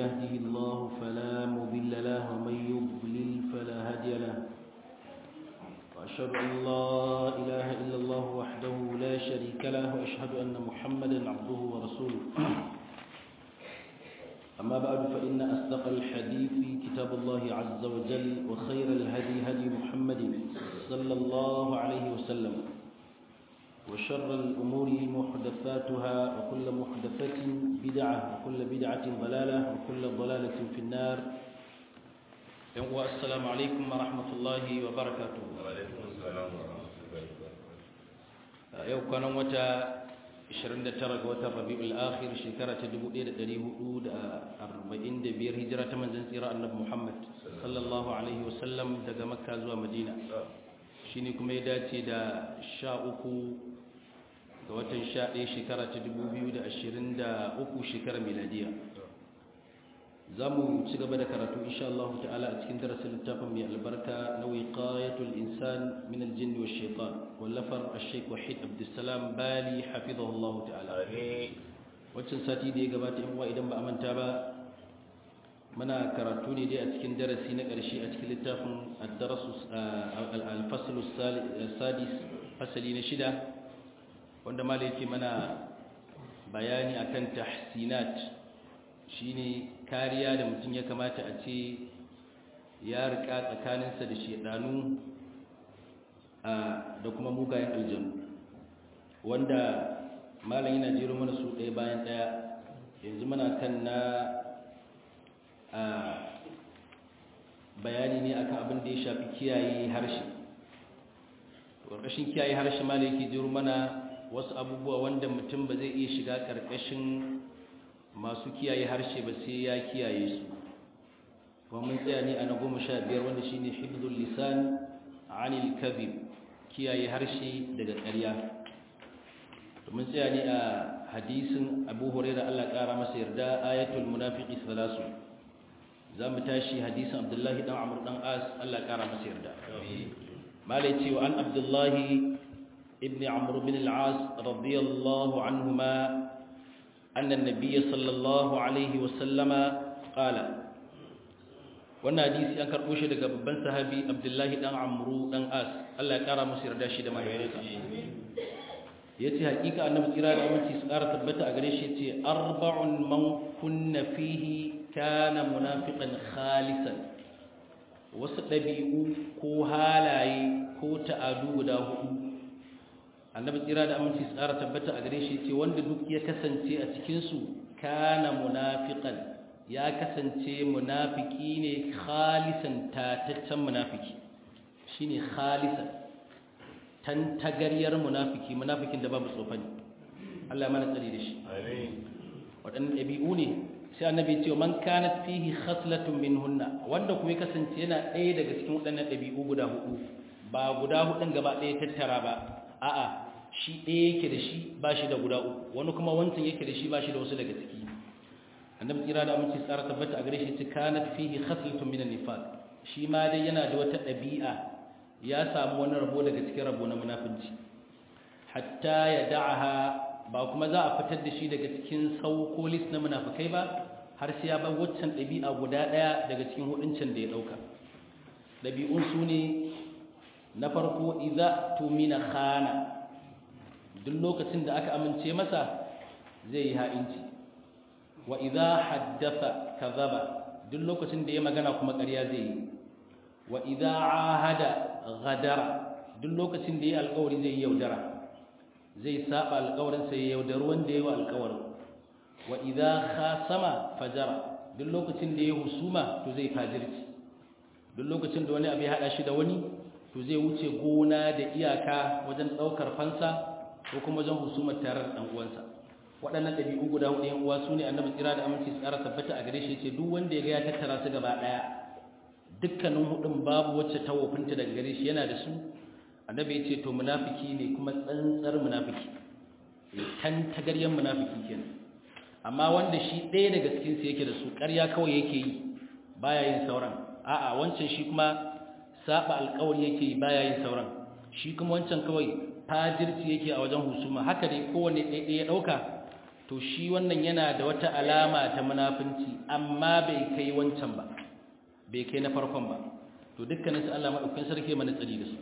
يهده الله فلا مضل له ومن يضلل فلا هادي له وأشهد أن لا إله إلا الله وحده لا شريك له وأشهد أن محمدا عبده ورسوله أما بعد فإن أصدق الحديث كتاب الله عز وجل وخير الهدي هدي محمد صلى الله عليه وسلم وشر الأمور محدثاتها وكل محدثة بدعة وكل بدعة ضلالة وكل ضلالة في النار. السلام عليكم ورحمة الله وبركاته. وعليكم السلام ورحمة الله وبركاته. يوم كان وتا 29 ga watan Rabiul Akhir shekara ta 1445 hijira ta manzon tsira Annabi Muhammad sallallahu alaihi wasallam daga Makka zuwa Madina. Shine kuma ya dace da 13 ga watan 11 shekara ta 2023 shekara miladiya. Zamu ci gaba da karatu insha Allah ta'ala a cikin darasin littafin mai albarka na wiqayatul insan min al-jinn wash shaitan wallafar al-shaykh Wahid Abdussalam Bali hafizahullah ta'ala. Wancan sati da ya gabata in wa idan ba a manta ba muna karatu ne dai a cikin darasi na ƙarshe a cikin littafin al-fasl as-sadis fasali na 6 wanda malai yake mana bayani akan tahsinat shine kariya da mutum ya kamata a ce ya rika tsakaninsa da shedanu da kuma mugayen aljanu wanda malam yana jero mana su ɗaya bayan ɗaya. Yanzu muna kan na bayani ne akan abin da ya shafi kiyaye harshe. Ƙarƙashin kiyaye harshe malam yake jero mana wasu abubuwa wanda mutum ba zai iya shiga ƙarƙashin masu kiyaye harshe ba sai ya kiyaye su. Kuma mun tsaya ne a na 15 wanda shine hifdhul lisan anil kadhib, kiyaye harshe daga ƙarya. Mun tsaya ne a hadisin Abu Hurairah Allah ƙara masa yarda ayatul munafiqi thalasu. Zamu tashi hadisin Abdullahi dan Amr dan As Allah ƙara masa yarda. Malai ce wa an Abdullahi ibn Amr bin al-As radiyallahu anhuma أن النبي صلى الله عليه وسلم قال wannan hadisi an karbo shi daga babban sahabi Abdullahi dan Amru dan As Allah ya kara musu yarda shi da mahaifinsa. Yace hakika annabi tsira da aminci su kara tabbata a gare shi yace arba'un man kunna fihi kana munafiqan khalisan. Wasu dabi'u ko halaye ko ta'adu guda hudu annabi tsira da aminci su ƙara tabbata a gare shi ce wanda duk ya kasance a cikinsu kana munafiqan ya kasance munafiki ne khalisan tataccen munafiki shine khalisan tantagaryar munafiki munafikin da babu tsofani Allah ya mana tsari da shi amin. Waɗannan ɗabi'u ne sai annabi ce man kanat fihi khaslatun minhunna wanda kuma ya kasance yana ɗaya daga cikin waɗannan ɗabi'u guda hudu ba guda hudun gaba ɗaya tattara ba a'a shi ɗaya yake da shi ba shi da guda uku wani kuma wancan yake da shi ba shi da wasu daga ciki. Annabi kira da aminci tsara tabbata a gare shi ce kanat fihi khaslatun minan nifaq shi ma dai yana da wata ɗabi'a ya samu wani rabo daga cikin rabo na munafinci hatta ya da'aha ba kuma za a fitar da shi daga cikin sauko list na munafikai ba har sai ya bar waccan ɗabi'a guda ɗaya daga cikin huduncin da ya ɗauka. Ɗabi'un su ne na farko idza tumina khana duk lokacin da aka amince masa zai yi ha'inci wa idza haddatha kadhaba duk lokacin da ya magana kuma ƙarya zai yi wa idza ahada ghadara duk lokacin da ya alƙawari zai yi yaudara zai saba alƙawarin sai ya yaudar wanda ya yi alƙawarin wa idza khasama fajara duk lokacin da ya husuma to zai fajirci duk lokacin da wani abu ya hada shi da wani to zai wuce gona da iyaka wajen ɗaukar fansa ko kuma wajen husumar tare da ɗan uwansa. Waɗannan ɗabi'u guda huɗu ‘yan uwa su ne annabi tsira da aminci su ƙara tabbata a gare shi ce duk wanda ya ga ya tattara su gaba ɗaya dukkanin huɗun babu wacce ta wofinta daga gare shi yana da su annabi ya ce to munafiki ne kuma tsantsar munafiki kan tagaryen munafiki kenan. Amma wanda shi ɗaya daga cikin su yake da su ƙarya kawai yake yi baya yin sauran a'a wancan shi kuma saba alƙawari yake yi baya yin sauran shi kuma wancan kawai fajirci yake a wajen husuma haka dai kowanne ɗaya ya ɗauka to shi wannan yana da wata alama ta munafinci amma bai kai wancan ba bai kai na farkon ba to dukkanin su Allah madaukakin sarki mana tsari da su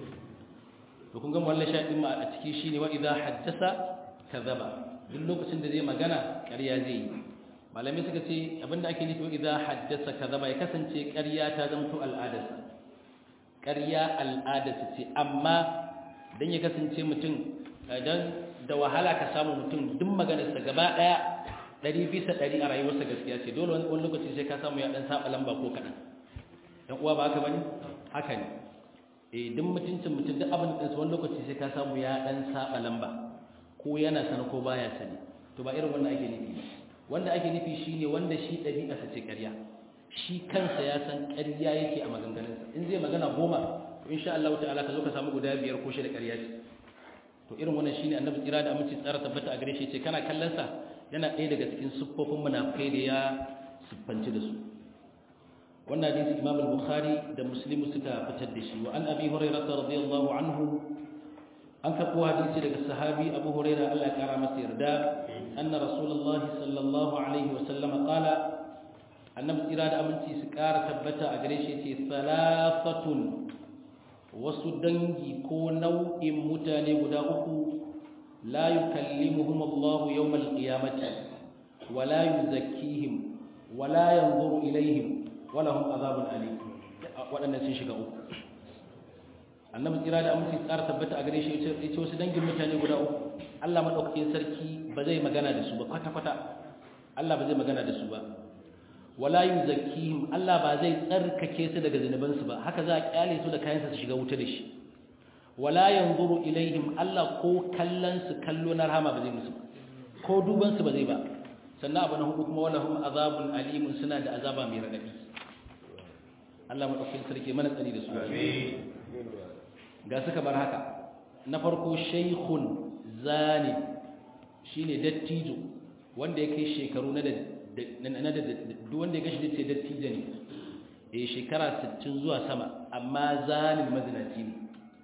to kun ga wallan shaɗin ma a ciki shine wa idza haddasa kadhaba duk lokacin da zai magana ƙarya zai yi malamai suka ce abinda ake nufi wa idza haddasa kadhaba ya kasance ƙarya ta zanto al'adarsa ƙarya al'adarsa ce amma dan ya kasance mutum dan da wahala ka samu mutum duk maganarsa gaba daya 100% a rayuwarsa gaskiya ce dole wani lokaci sai ka samu ya dan saba lamba ko kadan dan uwa ba haka bane haka ne duk mutuncin mutum duk abin da wani lokaci sai ka samu ya dan saba lamba ko yana sani ko baya sani to ba irin wanda ake nufi ba wanda ake nufi shine wanda shi dabi'arsa ce ƙarya shi kansa ya san ƙarya yake a maganganunsa in zai magana 10 to insha Allah ta'ala ka zo ka samu guda 5 ko 6 ƙarya ce to irin wannan shine annabi kira da aminci tsara tabbata a gare shi ce kana kallon sa yana ɗaya daga cikin siffofin munafikai da ya siffanci da su wannan hadisi Imam al-Bukhari da Muslim suka fitar da shi wa an Abi Hurairah radiyallahu anhu an karɓo hadisi daga sahabi Abu Hurairah Allah ya kara masa yarda anna Rasulullahi sallallahu alaihi wa sallam qala annabi kira da aminci su kara tabbata a gare shi ce salafatun wasu dangi ko nau'in mutane guda uku la yukallimuhum Allah yawmal qiyamati wa la yuzakkihim wa la yanzuru ilayhim wa lahum adhabun alim wadannan sun shiga uku annabi kira da aminci tsara tabbata a gare shi yace wasu dangin mutane guda uku Allah madaukakin sarki ba zai magana da su ba kwata kwata Allah ba zai magana da su ba wala yuzakkihim Allah ba zai tsarkake su daga zinubansu ba haka za a kyale su da kayansa su shiga wuta da shi wala yanzuru ilaihim Allah ko kallon su kallo na rahama ba zai musu ko duban su ba zai ba sannan abu na hudu kuma walahum azabun alimun suna da azaba mai radadi Allah madaukakin sarki mana tsari da su amin ga suka bar haka na farko shaykhun zani shine dattijo wanda ya kai shekaru na duk wanda ya gashi dace dattijo ne shekara 60 zuwa sama amma zalim mazinaci ne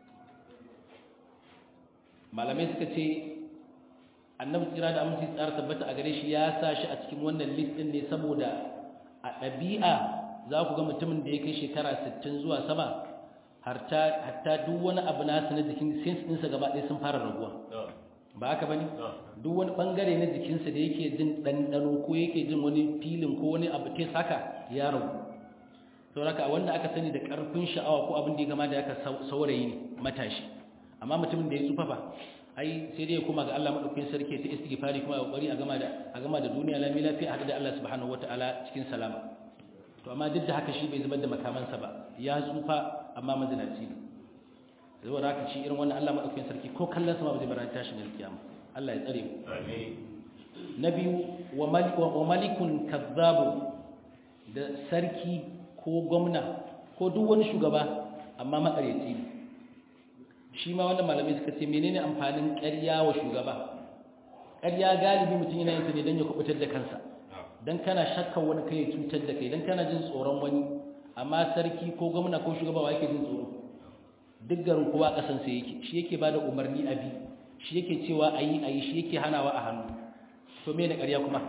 malamai suka ce annabi tsira da aminci tsara tabbata a gare shi ya sa shi a cikin wannan list din ne saboda a ɗabi'a za ku ga mutumin da ya kai shekara 60 zuwa sama hatta duk wani abu nasu na jikin sense ɗinsa gaba ɗaya sun fara raguwa ba haka bane duk wani bangare na jikinsa da yake jin ɗanɗano ko yake jin wani filin ko wani abu te saka ya ragu sauraka wanda aka sani da ƙarfin sha'awa ko abin da ya gama da aka saurayi ne matashi amma mutumin da ya tsufa ba ai sai dai ya koma ga Allah madaukakin sarki ta istighfari kuma ya kokari a gama da duniya lami lafiya hada da Allah subhanahu wataala cikin salama to amma duk da haka shi bai zubar da makamansa ba ya tsufa amma mazinaci ne saboda haka shi irin wannan Allah madaukakin sarki ko kallon sa ma ba zai baranta tashin alkiyama Allah ya tsare mu amin na biyu wa malikun kazzabu da sarki ko gwamna ko duk wani shugaba amma makaryaci ne shi ma wannan malamai suka ce menene amfanin ƙarya wa shugaba ƙarya galibi mutum yana yin ta ne don ya kubutar da kansa don kana shakkar wani kai ya cutar da kai don kana jin tsoron wani amma sarki ko gwamna ko shugaba wa yake jin tsoro duk garin kowa kasan sa yake shi yake bada umarni a bi shi yake cewa ayi shi yake hanawa a hannu to me ne ƙarya kuma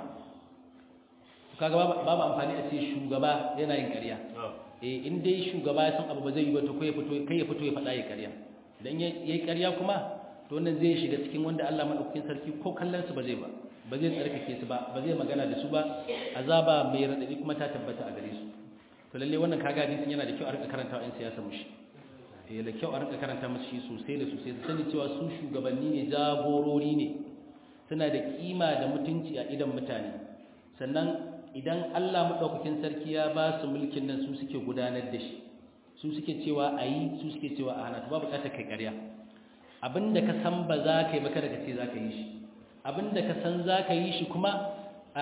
kaga babu amfani a ce shugaba yana yin ƙarya in dai shugaba ya san abu ba zai yi ba to kai ya fito ya faɗa ya ƙarya dan yayi ƙarya kuma to wannan zai shiga cikin wanda Allah madaukakin sarki ko kallon su ba zai tsarkake su ba zai magana da su ba azaba mai radadi kuma ta tabbata a gare su to lalle wannan kaga hadisin yana da kyau a rika karantawa in siyasa mushi da kyau a rika karanta musu shi sosai da sosai su sani cewa su shugabanni ne jagorori ne suna da kima da mutunci a idan mutane sannan idan Allah madaukakin sarki ya ba su mulkin nan su suke gudanar da shi su suke cewa ayi su suke cewa a hana to ba bukatar kai ƙarya abinda ka san ba za ka yi ba kada ka ce za ka yi shi abinda ka san za ka yi shi kuma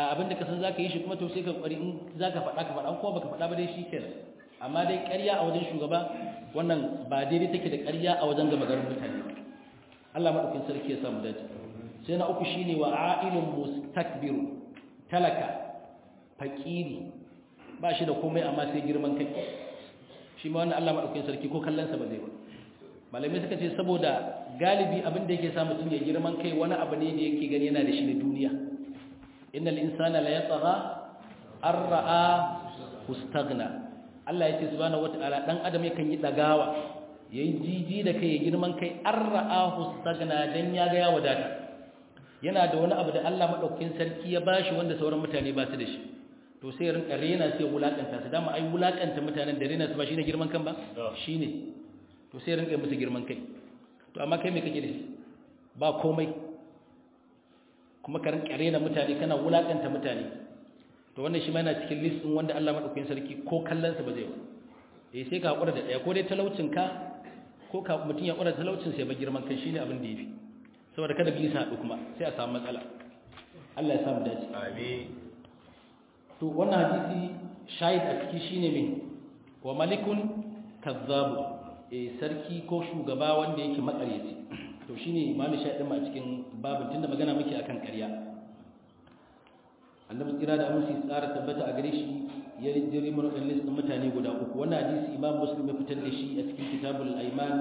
to sai ka ƙwari in za ka faɗa ka faɗa kuma baka faɗa ba dai shi kenan amma dai ƙarya a wajen shugaba wannan ba daidai take da ƙarya a wajen gaba garin mutane Allah madaukakin sarki ya samu dace sai na uku shine wa a'ilun mustakbiru talaka fakiri ba shi da komai amma sai girman kai shi ma wannan Allah madaukakin sarki ko kallon sa ba zai ba malamai suka ce saboda galibi abin da yake sa mutum ya girman kai wani abu ne da yake gani yana da shi na duniya innal insana la yatgha ar-ra'a istaghna Allah yace subhanahu wataala dan adam yakan yi dagawa yayi jiji da kai ya girman kai ar-ra'a istaghna dan ya ga ya wadata yana da wani abu da Allah madaukakin sarki ya bashi wanda sauran mutane ba su da shi to sai rinka rena sai wulakanta su dama ai wulakanta mutanen da rena su ba shine girman kan ba shine to sai rinka musu girman kai to amma kai me kake da shi ba komai kuma ka rinka rena mutane kana wulakanta mutane to wannan shi ma yana cikin list din wanda Allah madaukakin sarki ko kallon sa ba zai ba sai ka hakura da daya ko dai talaucin ka ko ka mutun ya hakura da talaucin sai ba girman kai shine abin da yafi saboda kada bi sa hadu kuma sai a samu matsala Allah ya samu dace amin to wannan hadisi shahid a ciki shine me wa malikun kazzabu sarki ko shugaba wanda yake makaryaci to shine imamu shahidin ma a cikin babin tunda magana muke akan ƙarya annabi kira da amsi tsara tabbata a gare shi ya jiri mun dan list mutane guda uku wannan hadisi imam muslim ya fitar da shi a cikin kitabul aiman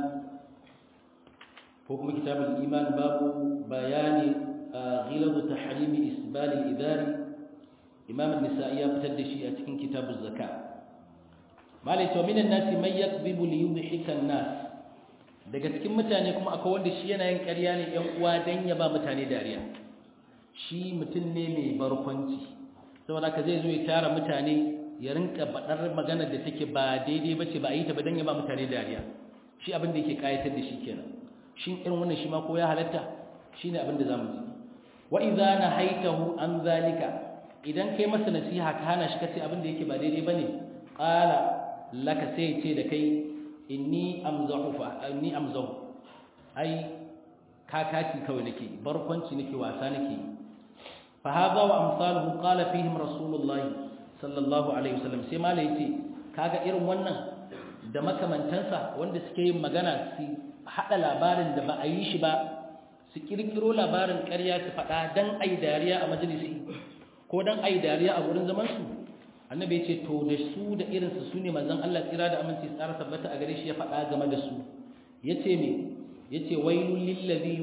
ko kuma kitabul iman babu bayani ghilab tahrimi isbal al-idari imam an-nisa'i ya fitar da shi a cikin kitabuz zakat malai to minan nasi may yakdhibu li yudhika an-nas daga cikin mutane kuma akwai wanda shi yana yin ƙarya ne ɗan uwa dan ya ba mutane dariya shi mutum ne mai barkwanci saboda ka zai zo ya tara mutane ya rinka baɗar maganar da take ba daidai bace ba a yi ta ba dan ya ba mutane dariya shi abin da yake kayatar da shi kenan shin irin wannan shi ma ko ya halatta shine abin da zamu ji wa idza nahaitahu an zalika idan kai masa nasiha ka hana shi kace abin da yake ba daidai bane qala laka sai ce da kai inni amzahu ai kakaki kawai nake barkwanci nake wasa nake fa hadha wa amsaluhu qala fihim rasulullahi sallallahu alaihi wasallam sai malai yace kaga irin wannan da makamantansa wanda suke yin magana su hada labarin da ba a yi shi ba su kirkiro labarin ƙarya su faɗa dan ai dariya a majalisi ko dan ai dariya a gurin zaman su annabi yace to da su da irin su sune manzon Allah tsira da aminci tsara tabbata a gare shi ya faɗa game da su yace me yace wailul lil ladhi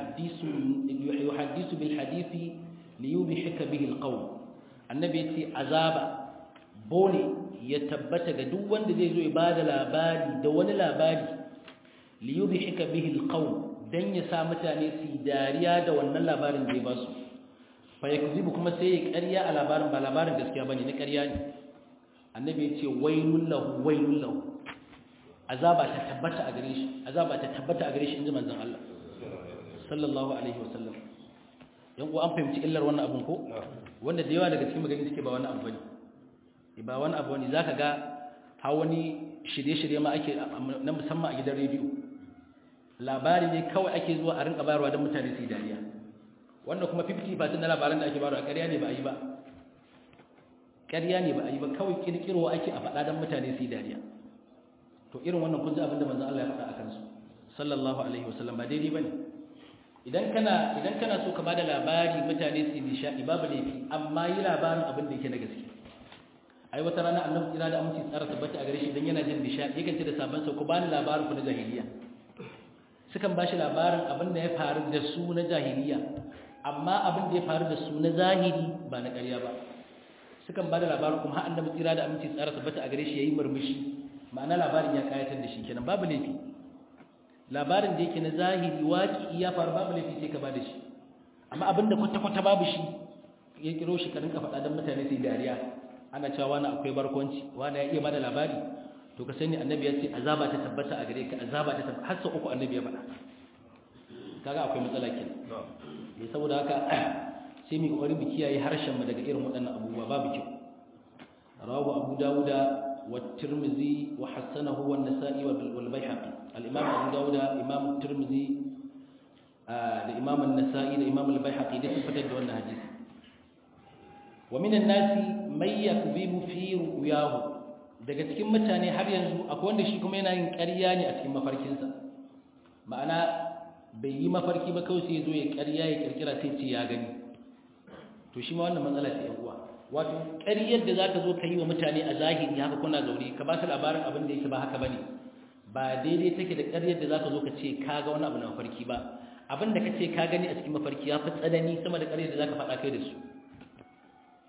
yuhaddisu bil hadisi liyubhika bihi al qawm annabi yace azaba bone ya tabbata ga duk wanda zai zo ya bada labari da wani labari liyubhika bihi al qawm dan ya sa mutane su dariya da wannan labarin da ya basu fa yakzibu kuma sai ya ƙarya a labarin ba labarin gaskiya bane na ƙarya ne annabi yace wailul lahu azaba ta tabbata a gare shi inji manzon Allah sallallahu alaihi wasallam yan uwa an fahimci illar wannan abun ko wanda da yawa daga cikin magani suke ba wani abu bane ba wani abu ne zaka ga ha wani shirye-shirye ma ake na musamman a gidan rediyo labari ne kawai ake zuwa a rinka bayarwa don mutane su yi dariya wanda kuma 50% na labaran da ake bayarwa ƙarya ne ba a yi ba kawai kirkirwa ake a faɗa don mutane su yi dariya to irin wannan kun ji abin da manzon Allah ya faɗa akan su sallallahu alaihi wasallam ba daidai bane idan kana so ka bada labari mutane su nishadi babu laifi amma yi labarin abin da yake na gaske ai wata rana annabi kira da aminci tsara tabbata a gare shi dan yana jin nishadi yakan ce da sabon sa ku bani labarin ku na jahiliya sukan bashi labarin abin da ya faru da su na jahiliya amma abin da ya faru da su na zahiri ba na ƙarya ba sukan bada labarin kuma har annabi kira da aminci tsara tabbata a gare shi yayi murmushi ma'ana labarin ya kayatar da shi kenan babu laifi labarin da yake na zahiri waki ya faru babu laifi sai ka bada shi amma abinda kwata-kwata babu shi ya kiro shi ka rinka faɗa don mutane sai dariya ana cewa wani akwai barkwanci wani ya iya bada labari to ka sani annabi ya ce azaba ta tabbata a gare ka azaba ta tabbata har sau uku annabi ya faɗa kaga akwai matsala kenan saboda haka sai mu kokari mu kiyaye harshen mu daga irin waɗannan abubuwa babu kyau rawahu abu dawuda والترمذي وحسنه والنسائي والبيهقي الامام ابو داود امام الترمذي الامام النسائي الامام البيهقي da fitar da wannan hadisi ومن الناس من يكذب في رؤياه daga cikin mutane har yanzu akwai wanda shi kuma yana yin ƙarya ne a cikin mafarkinsa ma'ana bai yi mafarki ba kawai sai ya zo ya ƙarya ya kirkira sai ce ya gani to shi ma wannan matsala ce yan uwa wato ƙaryar da za ka zo ka yi wa mutane a zahiri haka kuna zaune ka ba su labarin abin da yake ba haka ba ne ba daidai take da ƙaryar da za ka zo ka ce ka ga wani abu na mafarki ba abin da ka ce ka gani a cikin mafarki ya fi tsanani sama da ƙaryar da za ka faɗa kai da su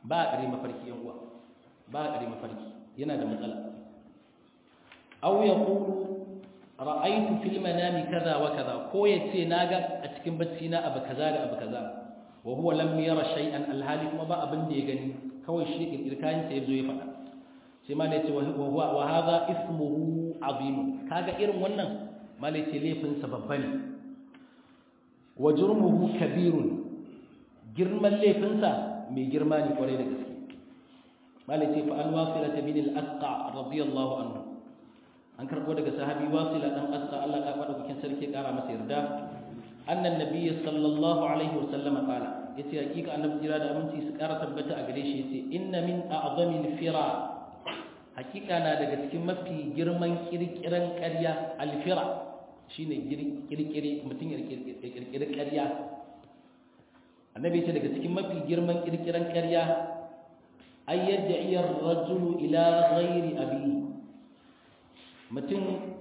ba a ƙare mafarki yan uwa ba a ƙare mafarki yana da matsala aw yaqulu ra'aytu fil manami kaza wa kaza ko yace naga a cikin bacci na abu kaza da abu kaza wa huwa lam yara shay'an alhali kuma ba abin da ya gani kawai shi kirkayin sai yazo ya faɗa sai ma yace wa hadha ismuhu azim kaga irin wannan ma yace laifin sa babba ne wa jurmuhu kabirun girman laifin sa mai girma ne kwarai da gaske ma yace fa an wasila bin al-asqa radiyallahu anhu an karbo daga sahabi wasila dan asqa Allah ya faɗa cikin sarki kara masa yarda annan nabiyyi sallallahu alaihi wasallam qala yace hakika annabi jira da aminci su kara tabbata a gare shi yace inna min a'zamil fira hakika na daga cikin mafi girman kirkiran ƙarya alfira shine kirkire mutum ya kirkire ƙarya annabi yace daga cikin mafi girman kirkiran ƙarya ay yad'i ar-rajulu ila ghairi abi mutum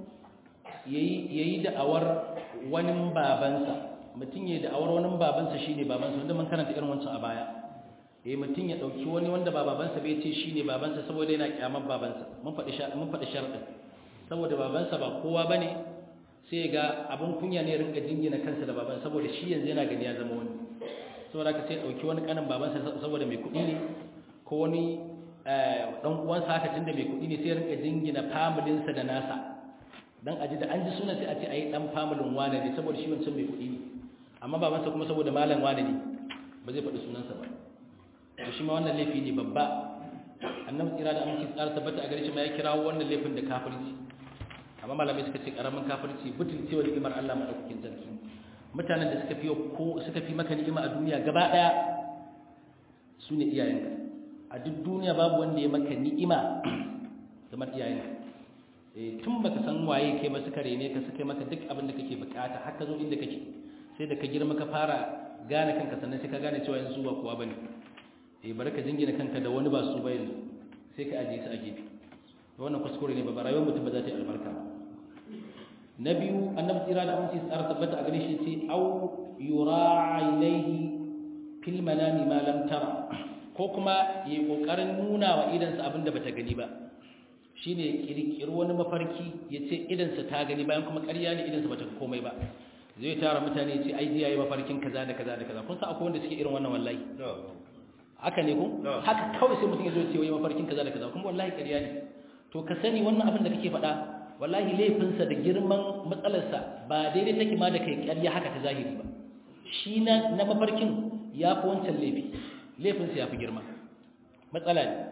yayi da'awar wani babansa mutum yayi da'awar wani babansa shine babansa wanda mun karanta irin wancan a baya mutum ya dauki wani wanda ba babansa bai ce shine babansa saboda yana kyamar babansa mun faɗi sharadin saboda babansa ba kowa bane sai ga abun kunya ne rinka jingina kansa da babansa saboda shi yanzu yana gani ya zama wani saboda haka sai dauki wani kanin babansa saboda mai kuɗi ne ko wani dan uwansa haka tunda mai kuɗi ne sai rinka jingina familinsa da nasa dan aji da an ji sunan sai a ce ayi dan familin wane ne saboda shi wancan mai kuɗi ne amma babansa kuma saboda malam wane ne ba zai faɗi sunansa ba to shi ma wannan laifi ne babba annabi kira da aminci tsara tabbata a gare shi ma ya kirawo wannan laifin da kafirci amma malamai suka ce karamin kafirci butulcewa ni'imar Allah madaukakin sarki mutanen da suka fi maka ni'ima a duniya gaba daya su ne iyayenka a duk duniya babu wanda ya maka ni'ima kamar iyayenka tun baka san waye kai ba suka rene ka suka maka duk abin da kake bukata har ka zo inda kake sai da ka girma ka fara gane kanka sannan sai ka gane cewa yanzu ba kowa bane bari ka jingina kanka da wani ba su ba yanzu sai ka ajiye su a gefe wannan kuskure ne ba rayuwar mutum ba za ta yi albarka ba na biyu annabi tsira da aminci tsara tabbata a gare shi ce au yura ilaihi fil manami ma lam tara ko kuma yayi kokarin nuna wa idansa abinda bata gani ba shine kirkiri wani mafarki yace idansa ta gani bayan kuma ƙarya ne idansa bata komai ba zai tara mutane yace ai yayi mafarkin kaza da kaza da kaza kun san akwai wanda suke irin wannan wallahi haka ne ko haka kawai sai mutum ya zo ya ce yayi mafarkin kaza da kaza kuma wallahi ƙarya ne to ka sani wannan abin da kake faɗa wallahi laifinsa da girman matsalarsa ba daidai take ma da kai ƙarya haka ta zahiri ba shi na mafarkin ya fi wancan laifinsa ya fi girma matsala ne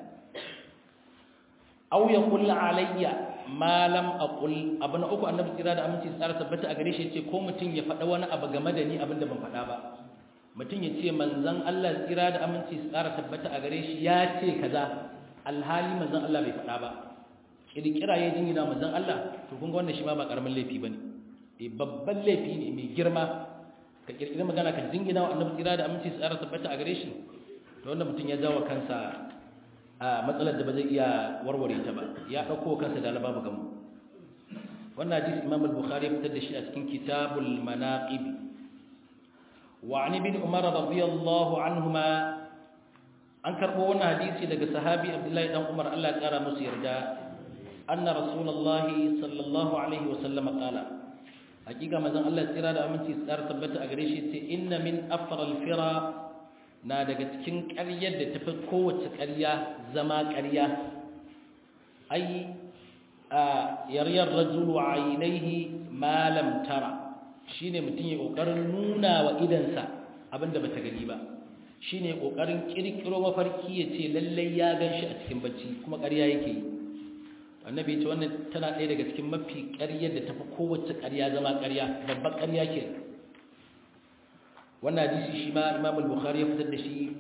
au ya kulla alayya ma lam aqul abu na uku annabi tsira da aminci tsara tabbata a gare shi yace ko mutum ya faɗa wani abu game da ni abin da ban faɗa ba mutum ya ce manzon Allah tsira da aminci tsara tabbata a gare shi ya ce kaza alhali manzon Allah bai faɗa ba kirkira ya jingina manzon Allah to kun ga wannan shi ma ba karamin laifi bane babban laifi ne mai girma ka kirkira magana ka jingina wa annabi tsira da aminci tsara tabbata a gare shi to wannan mutum ya jawo kansa a matsalar da ba zai iya warware ta ba ya dauko kansa da albabu gamu wannan hadisi Imam al-Bukhari ya fitar da shi a cikin Kitabul Manaqib wa an ibn Umar radiyallahu anhuma an karbo wannan hadisi daga sahabi Abdullahi dan Umar Allah ya kara musu yarda anna rasulullahi sallallahu alaihi wasallam qala hakika manzon Allah tsira da aminci tsara tabbata a gare shi ce inna min afral fira na daga cikin ƙaryar da tafi kowace ƙarya zama ƙarya ai yaryar rajulu aynaihi ma lam tara shine mutun ya kokarin nuna wa idansa abinda bata gani ba shine kokarin kirkiro mafarki yace lalle ya ganshi a cikin bacci kuma ƙarya yake yi annabi ce wannan tana ɗaya daga cikin mafi ƙaryar da tafi kowace ƙarya zama ƙarya babbar ƙarya ke wannan hadisi shi ma Imam al-Bukhari ya fitar da shi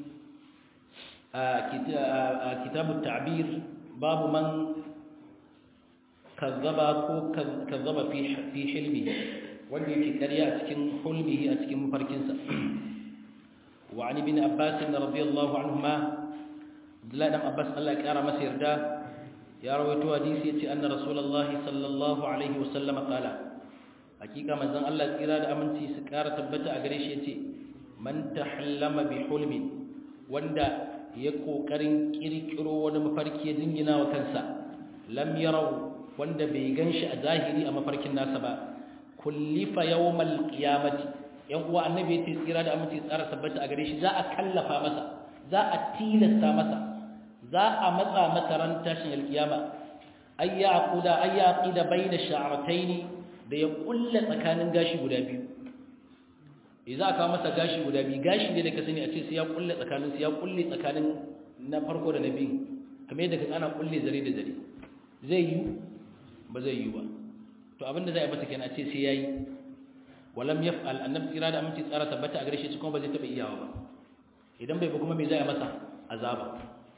a kitabut ta'bir babu man kazzaba ko kazzaba fi hilmi wanda yake ƙarya a cikin hulmihi a cikin mafarkinsa wa an ibn Abbas radiyallahu anhuma Abdullah ibn Abbas Allah ya kara masa yarda ya rawaito hadisi yace anna rasulullahi sallallahu alaihi wasallam qala hakika manzon Allah tsira da aminci su kara tabbata a gare shi yace man tahallama bi hulmi wanda ya kokarin kirkiro wani mafarki ya dingina wa kansa lam yarau wanda bai ganshi a zahiri a mafarkin nasa ba kullifa yawmal qiyamati yan uwa annabi yace tsira da aminci tsara tabbata a gare shi za a kallafa masa za a tilasta masa za a matsa masa ran tashin alkiyama ayya qida bayna sha'ratayn da ya kulle tsakanin gashi guda biyu idan aka masa gashi guda biyu gashi ne da ka sani a ce sai ya kulle tsakanin ya kulle tsakanin na farko da na biyu kamar yadda kaga ana kulle zare da zare zai yi ba zai yi ba to abinda zai masa kenan a ce sai yayi walam yaf'al annabi tsira da aminci tsara tabbata a gare shi kuma ba zai taba iyawa ba idan bai ba kuma me zai masa azaba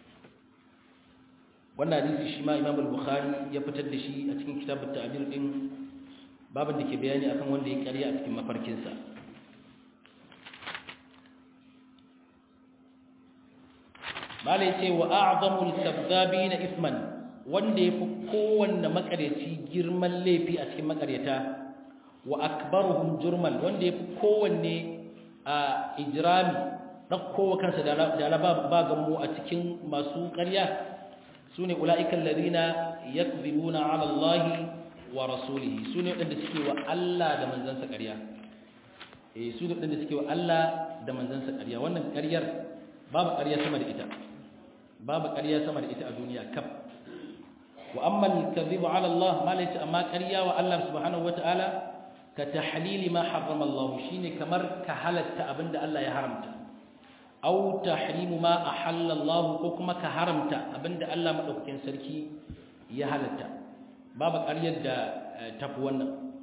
wannan hadisi shi ma Imam al-Bukhari ya fitar da shi a cikin kitabut ta'bir din babin da ke bayani akan wanda ya ƙarya a cikin mafarkinsa malai ce wa a'zamul kadhabina isman wanda yafi kowanne makaryaci girman laifi a cikin makaryata wa akbaruhum jurman wanda yafi kowanne a ijrami dakko kansa da ba gammo a cikin masu ƙarya sune ulaiikal ladina yakzibuna ala allahi wa rasulihi sune wadanda suke wa Allah da manzansa ƙarya sune wadanda suke wa Allah da manzansa ƙarya wannan ƙaryar babu ƙarya sama da ita babu ƙarya sama da ita a duniya kaf wa amma al-kadhibu ala Allah malaka amma ƙarya wa Allah subhanahu wataala ka tahlili ma harrama Allah shine kamar ka halatta abinda Allah ya haramta aw tahrimu ma ahalla Allah ko kuma ka haramta abinda Allah madaukakin sarki ya halatta babu ƙaryar da tafi wannan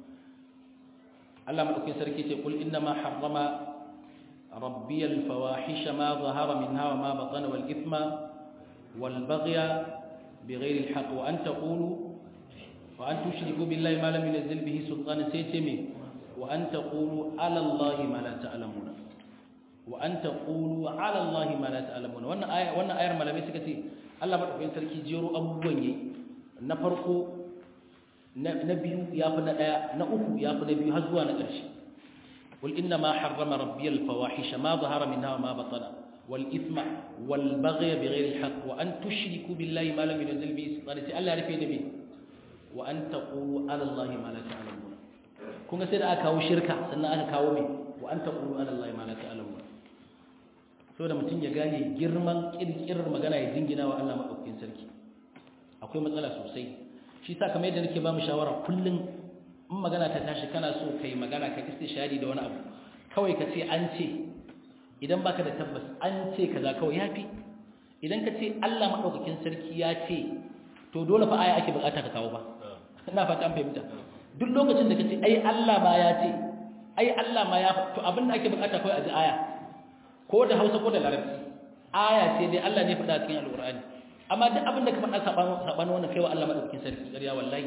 Allah madaukakin sarki ce kul inna ma harrama rabbi al-fawahisha ma zahara minha wa ma batana wal ithma wal baghya bighayri al-haqq wa an taqulu wa an tushriku billahi ma lam yunzil bihi sultanan saytimi wa an taqulu ala allahi ma la ta'lamuna wa an taqulu ala allahi ma la ta'lamuna wannan ayar malamai suka ce Allah madaukakin sarki jero abubuwan yi na farko na biyu yafi na daya na uku yafi na biyu har zuwa na ƙarshe qul inna ma harrama rabbi al fawahisha ma zahara minha wa ma batana wal ithma wal baghy bighayri al haqq wa an tushriku billahi ma lam yunzil bihi sultanan sai Allah ya rufe da me wa an taqulu ala allahi ma la ta'lamuna kun ga sai da aka kawo shirka sannan aka kawo me wa an taqulu ala allahi ma la ta'lamuna saboda mutum ya gane girman kirkirar magana ya jingina wa Allah madaukakin sarki akwai matsala sosai shi sa kamar yadda nake ba mu shawara kullun in magana ta tashi kana so kai magana ka istishari da wani abu kawai ka ce an ce idan baka da tabbas an ce kaza kawai yafi idan ka ce Allah madaukakin sarki ya ce to dole fa aya ake bukata ka kawo ba ina fata an fahimta duk lokacin da kace ai Allah ma ya ce ai Allah ma ya to abin da ake bukata kawai a ji aya ko da Hausa ko da Larabci aya ce dai Allah ne faɗa cikin Al-Qur'ani amma duk abin da ka faɗa sabanin wannan kaiwa Allah madaukakin sarki ƙarya wallahi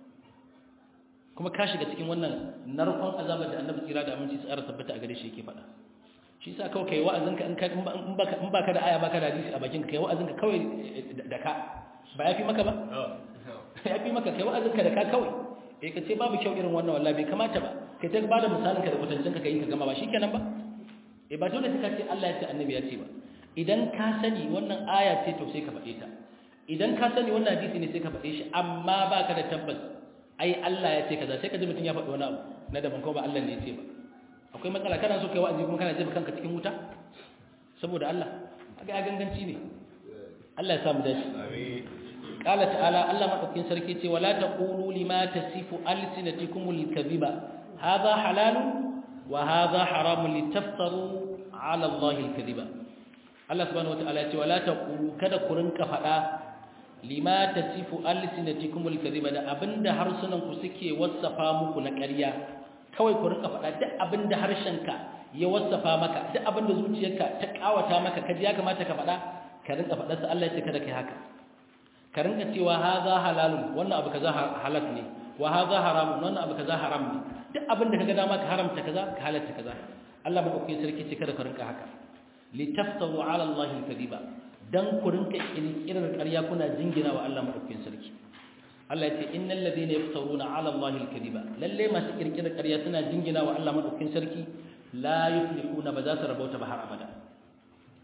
kuma ka shiga cikin wannan narkon azabar da Annabi tsira da aminci tsara tabbata a gare shi yake faɗa shi yasa kawai kai wa'azinka in baka da aya baka da hadisi a bakin ka kai wa'azinka kawai da ka ba ya fi maka ba ya fi maka kai wa'azinka da ka kawai ka ce babu kyau irin wannan wallahi bai kamata ba kai ta bada misalin ka da kwatancin ka kai ka gama ba shikenan ba ba dole sai ka ce Allah ya ce annabi ya ce ba idan ka sani wannan aya ce to sai ka faɗe ta idan ka sani wannan hadisi ne sai ka faɗe shi amma baka da tabbas ai Allah ya ce kaza sai ka ji mutum ya faɗi wani abu na daban ko ba Allah ne ya ce ba akwai matsala kana so kai wa'azi kuma kana jefa kanka cikin wuta saboda Allah kaga ya ganganci ne Allah ya samu dace amin qala ta'ala Allah madaukin sarki ce wala taqulu lima tasifu alsinatukumul kadhiba hadha halalun wa hadha haramun litaftaru ala Allahi alkadhiba Allah subhanahu wataala ce wala taqulu kada ku rinka fada lima tasifu alsinatukumul kadhiba da abinda harsunan ku suke wasafa muku na ƙarya kawai ku rinka fada duk abinda harshenka ya wasafa maka duk abinda zuciyarka ta kawata maka kaji ya kamata ka fada ka rinka fada sai Allah ya ce kada kai haka ka rinka cewa haza halalun wannan abu kaza halal ne wa haza haramun wannan abu kaza haram ne duk abinda kaga dama ka haramta kaza ka halatta kaza Allah madaukakin sarki ce kada ka rinka haka litaftaru ala Allah alkadiba dan ku rinka kirkirar ƙarya kuna jingina wa Allah madaukakin sarki Allah ya ce innal ladina yaftaruna ala Allah alkadiba lalle masu kirkirar ƙarya suna jingina wa Allah madaukakin sarki la yuflihuna ba za su rabauta ba har abada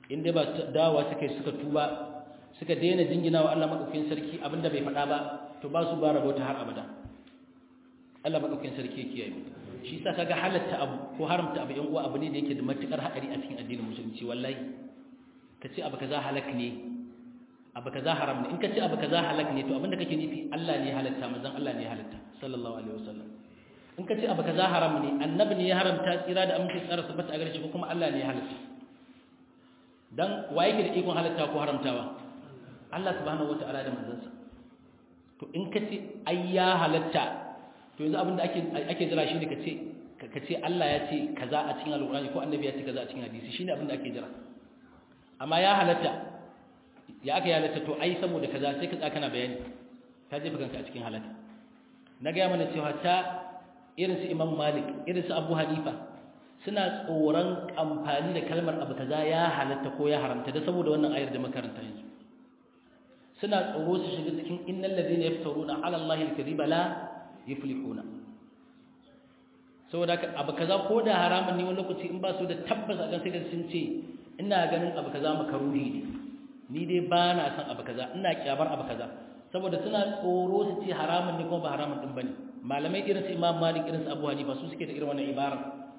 inda ba dawowa suka tuba suka daina jingina wa Allah madaukakin sarki abinda bai faɗa ba to ba su ba rabota har abada Allah madaukakin sarki yake yi shi sa kaga halatta abu ko haramta abu yan uwa abu ne da yake da matukar hadari a cikin addinin musulunci wallahi kace abu kaza halak ne abu kaza haram ne in kace abu kaza halak ne to abinda kake nufi Allah ne ya halatta manzon Allah ne ya halatta sallallahu alaihi wasallam in kace abu kaza haram ne annabi ne ya haramta tsira da amince tsara tabbata a gare shi ko kuma Allah ne ya halatta dan waye ke da ikon halatta ko haramtawa Allah subhanahu wataala da manzansa to in kace ai ya halatta to yanzu abinda ake jira shine kace Allah ya ce kaza a cikin alqur'ani ko annabi ya ce kaza a cikin hadisi shine abinda ake jira amma ya halatta ya aka ya halatta to ai saboda kaza sai ka tsaka kana bayani ka jefa kanka a cikin halatta na ga mana cewa ta irin su Imam Malik irin su Abu Hanifa suna tsoron amfani da kalmar abu kaza ya halatta ko ya haramta da saboda wannan ayar da makaranta yanzu suna tsoro su shiga cikin innal ladina yaftaruna ala allahi alkadhiba la yuflihuna saboda abu kaza ko da haramun ne wani lokaci in ba su da tabbas a kan sai sun ce ina ganin abu kaza makaruhi ne ni dai ba na san abu kaza ina kyabar abu kaza saboda suna tsoro su ce haramun ne kuma ba haramun din bane malamai irin su Imam Malik irin su Abu Hanifa su suke da irin wannan ibara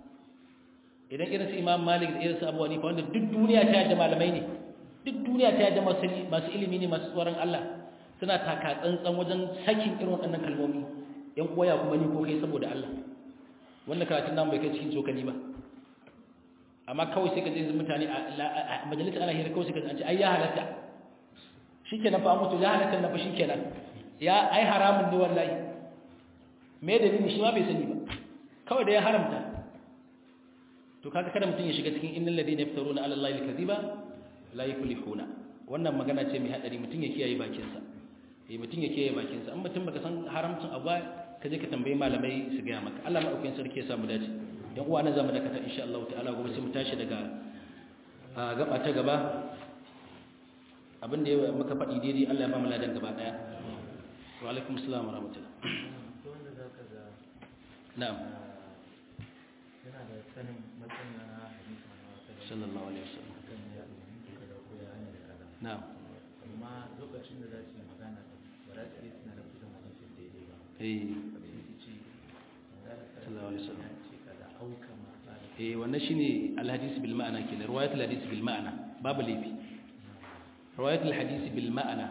idan irin su Imam Malik da irin su Abu Hanifa wanda duk duniya ta yadda malamai ne duk duniya ta yadda masu ilimi ne masu tsoron Allah suna taka tsantsan wajen sakin irin waɗannan kalmomi yan koya kuma ni ko kai saboda Allah wannan karatun namu bai kai cikin tsokani ba amma kawai sai ka je mutane a majalisar ana hira kawai sai ka ce ai ya halatta shikenan fa mutu ya halatta na fa shikenan ya ai haramun ne wallahi me dalili shi ma bai sani ba kawai da ya haramta to kaga kada mutun ya shiga cikin innal ladina yaftaruna ala allahi alkadhiba la yuflihuna wannan magana ce mai hadari mutun ya kiyaye bakin sa mutun ya kiyaye bakin sa an mutun baka san haramcin abu ka je ka tambayi malamai su ga maka Allah madaukakin sarki ya samu dace yan uwa na zamu dakata insha Allah ta'ala gobe sai mu tashi daga gaba ta gaba abinda ya muka faɗi daidai Allah ya ba mu ladan gaba daya wa alaikum assalam wa rahmatullah na'am yana da sanin matsayin na hadisi sallallahu alaihi wasallam na'am amma lokacin da za su yi magana ba za su yi suna da kusan hadisi daidai ba sallallahu alaihi wasallam auka ma wannan shine alhadisi bil ma'ana kenan riwayatul hadisi bil ma'ana babu laifi riwayatul hadisi bil ma'ana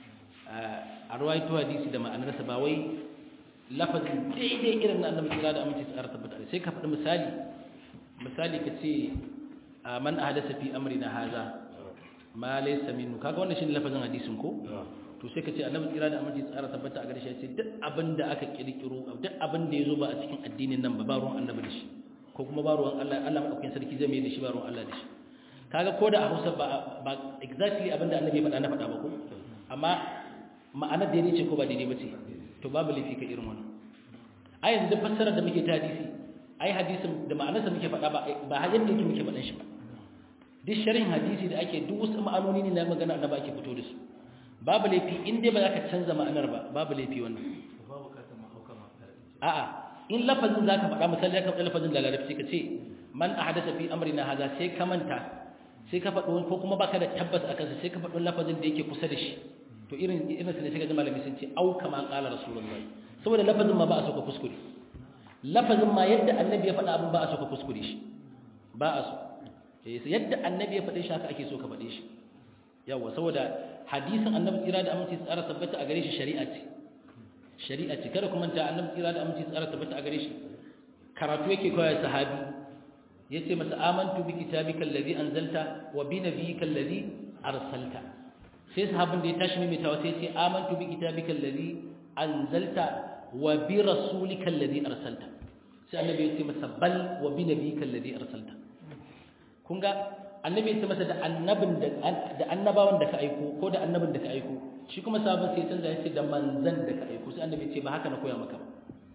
a riwayatu hadisi da ma'anarsa ba wai lafazin daidai irin na annabi sallallahu alaihi wasallam tsara tabbata sai ka faɗi misali ka ce man ahdasa fi amrina haza ma laysa minhu kaga wannan shine lafazin hadisin ko to sai ka ce annabi tsira da aminci tsara tabbata a gare shi ce duk abin da aka kirkiro duk abin da yazo ba a cikin addinin nan ba ruwan annabi da shi ko kuma ba ruwan Allah madaukakin sarki zai mai da shi ba ruwan Allah da shi kaga ko da a Hausa ba exactly abin da annabi ya faɗa na faɗa ba ko amma ma'anar da ce ko ba daidai ba ce to babu laifi ka irin wannan ai yanzu fassarar da muke ta hadisi ai hadisin da ma'anarsa muke faɗa ba hajjar da yake muke faɗan shi ba duk sharhin hadisi da ake duk wasu ma'anoni ne na magana annabi ake fito da su babu laifi in dai ba za ka canza ma'anar ba babu laifi wannan babu kasa ma auka ma a'a in lafazin zaka faɗa misali zaka faɗa lafazin da larabci ka ce man ahdatha fi amrina hadha sai ka manta sai ka faɗo ko kuma baka da tabbas akan sa sai ka faɗo lafazin da yake kusa da shi to irin sai sai ga malami sun ce au kama qala rasulullahi saboda lafazin ma ba a so ka kuskure lafazin ma yadda annabi ya faɗa abin ba a so ka kuskure shi ba a so yadda annabi ya faɗe shi haka ake so ka faɗe shi yawa saboda hadisin annabi tsira da aminci tsara tabbata a gare shi shari'a ce kada kuma ta annabi tsira da aminci tsara tabbata a gare shi karatu yake koyar sahabi yace masa amantu bi kitabikal ladhi anzalta wa bi nabiyyikal ladhi arsalta sai sahabin da ya tashi maimaitawa sai yace amantu bi kitabikal ladhi anzalta wa bi rasulikal ladhi arsalta sai annabi yace masa bal wa bi nabiyyikal ladhi arsalta kun ga annabi ya ce masa da annabin da annabawan da ka aiko ko da annabin da ka aiko shi kuma sabon sai canza ya ce da manzan da ka aiko sai annabi ya ce ba haka na koya maka ba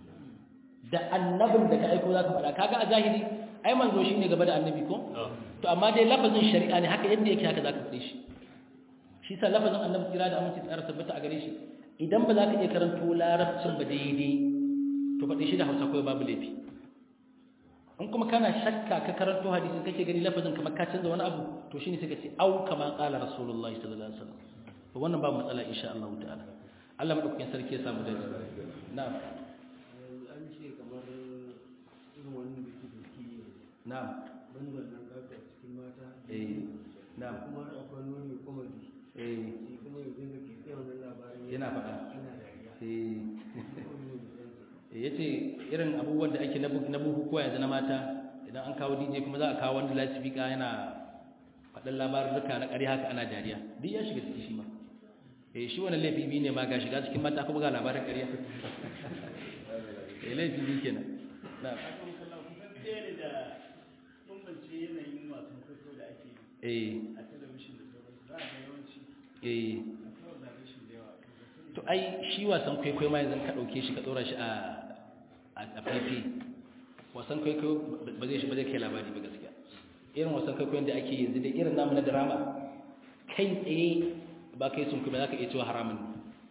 da annabin da ka aiko za ka faɗa kaga a zahiri ai manzo shine gaba da annabi ko to amma dai lafazin shari'a ne haka yadda yake haka za ka faɗe shi shi sa lafazin annabi kira da aminci tsara tabbata a gare shi idan ba za ka iya karanto larabcin ba daidai to faɗe shi da Hausa ko babu laifi in kuma kana shakka ka karanto hadisin kake gani lafazin kamar ka canza wani abu to shine sai ka ce au kama qala rasulullahi sallallahu alaihi wasallam to wannan ba matsala insha Allah ta'ala Allah madaukakin sarki ya samu dace na'am an ce kamar irin wannan da ke doki na'am bangon nan kaka cikin mata na'am kuma akwai wani comedy shi kuma yanzu da ke tsaye wannan labarin yana faɗa ana dariya ya ce irin abubuwan da ake na bukukuwa yanzu na mata idan an kawo dj kuma za a kawo wanda lasifika yana faɗin labarurruka na ƙarya haka ana dariya duk ya shiga ciki shi ma shi wani laifi biyu ne ma ga shiga cikin mata kuma ga labarin ƙarya laifi biyu kenan na a talabishin da sauransu za a ga yawanci to ai shi wasan kwaikwayo ma yanzu ka ɗauke shi ka ɗora shi a faifi wasan kwaikwayo ba zai kai labari ba gaskiya irin wasan kwaikwayon da ake yanzu da irin namu na drama kai tsaye ba kai sun kuma za ka iya cewa haramun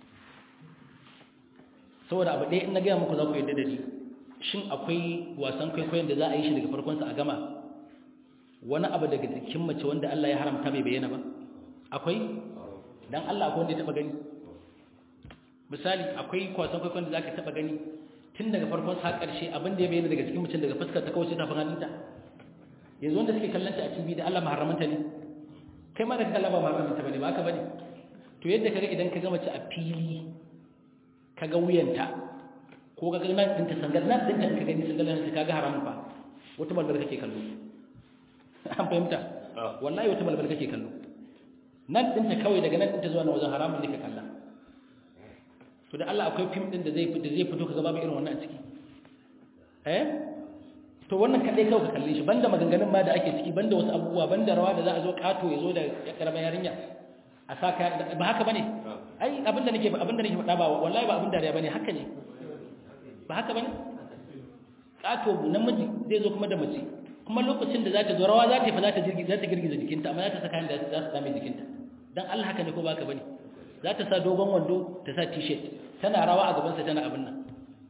saboda abu ɗaya in na gaya muku za ku yadda da ni shin akwai wasan kwaikwayon da za a yi shi daga farkonsa a gama wani abu daga jikin mace wanda Allah ya haramta bai bayyana ba akwai dan Allah akwai wanda ya taɓa gani misali akwai kwasan kwaikwayon da za ka taɓa gani tun daga farkon sa ƙarshe abin da ya bayyana daga cikin mutum daga fuskar ta kawai sai tafin hannunta yanzu wanda suke kallon ta a TV da Allah maharamanta ne kai ma da ka kalla ba maharamanta bane ba haka bane to yadda kaga idan ka ga mace a fili kaga wuyanta ko kaga nan ɗinta sangal nan ɗinta ka gani sangal nan kaga haramun fa wata balbal kake kallo an fahimta wallahi wata balbal kake kallo nan ɗinta kawai daga nan ɗinta zuwa na wajen haramun ne ka kalla to da Allah akwai film din da zai fito kaga babu irin wannan a ciki to wannan kadai kawai ka kalle shi banda maganganun ma da ake ciki banda wasu abubuwa banda rawa da za a zo kato ya zo da karamar yarinya a saka ba haka bane ai abinda nake faɗa ba wallahi ba abin dariya bane haka ne ba haka bane kato namiji zai zo kuma da mace kuma lokacin da za ta zo rawa za ta yi fa za ta girgiza jikinta amma za ta saka da za ta dame jikinta dan Allah haka ne ko ba haka bane za ta sa dogon wando ta sa t-shirt tana rawa a gabansa tana abin nan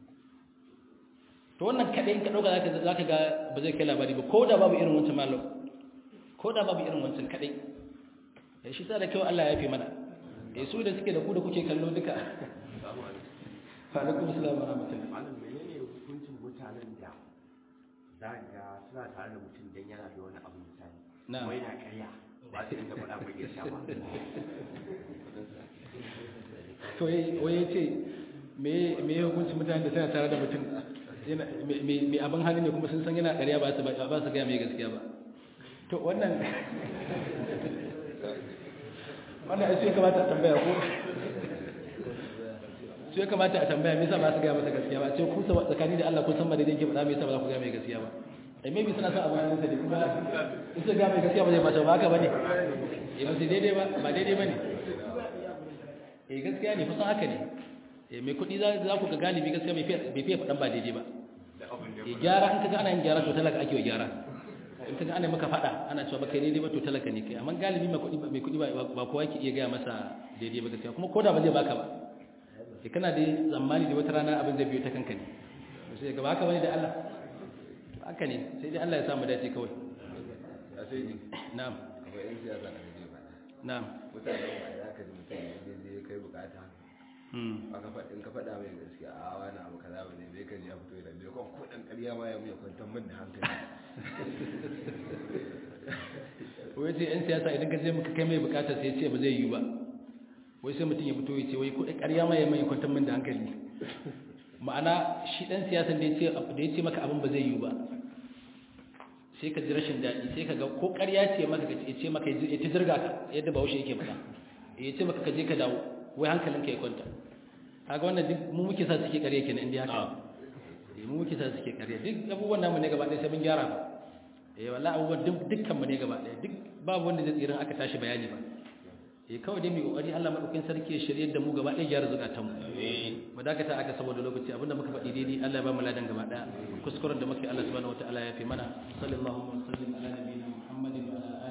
to wannan kaɗai in ka ɗauka za ka ga ba zai kai labari ba ko da babu irin wancan malam ko da babu irin wancan kaɗai ya shi sa da kyau Allah ya fi mana ya su da suke da ku da kuke kallo duka alaikum salam wa rahmatullahi malam menene hukuncin mutanen da za ga suna tare da mutum dan yana da wani abu misali kuma yana karya ba su da faɗa ba gaskiya ba to waye ce me hukuncin mutanen da suna tare da mutum me abin hannu ne kuma sun san yana ƙarya ba su gaya mai gaskiya ba to wannan su ya kamata a tambaya ko su ya kamata a tambaya me yasa ba su gaya masa gaskiya ba ce ku tsakani da Allah kun san ba daidai ke faɗa me yasa ba za ku gaya mai gaskiya ba maybe suna son abin hannunsa ne kuma in su gaya mai gaskiya ba zai mata ba haka ba ne ba su daidai ba daidai ba ne gaskiya ne kusan haka ne mai kuɗi za ku ga galibi gaskiya bai fiye faɗan ba daidai ba gyara in ka ga ana yin gyara to talaka ake wa gyara in ka ga ana maka faɗa ana cewa baka daidai ba to talaka ne kai amma galibi mai kuɗi ba kowa ke iya gaya masa daidai ba gaskiya kuma ko da ba zai baka ba kana da tsammani da wata rana abin zai biyo ta kanka ne sai ga baka bane da Allah haka ne sai dai Allah ya samu dace kawai na'am akwai yan siyasa da gaje ba na'am mutane ba ya ka ji mutum ne zai kai bukata in ka faɗa mai gaskiya a wani abu kaza ba ne bai ka ji ya fito da bai ko dan ƙarya ma ya mu kwantar min da hankali wai sai yan siyasa idan ka je muka kai mai bukata sai ya ce ba zai yi ba wai sai mutum ya fito ya ce wai ko ƙarya ma ya mai kwantar min da hankali ma'ana shi dan siyasan da ya ce maka abin ba zai yi ba sai ka ji rashin daɗi sai ka ga ko ƙarya ce maka ya ce maka ya ta zirga ka yadda bahaushe yake faɗa ya ce maka ka je ka dawo wai hankalinka ya kwanta kaga wannan duk mu muke sa suke ƙarya kenan inda haka mu muke sa suke ƙarya duk abubuwan namu ne gaba ɗaya sai mun gyara ba wallahi abubuwan dukkan mu ne gaba ɗaya duk babu wanda zai tsira aka tashi bayani ba kawai dai mai kokari Allah madaukakin sarki ya shirye da mu gaba ɗaya gyara zakatan mu mu dakata aka saboda lokaci abinda muka faɗi daidai Allah ya ba mu ladan gaba ɗaya kuskuren da muke Allah subhanahu wataala ya fi mana sallallahu alaihi wa sallam ala nabiyina Muhammadin wa ala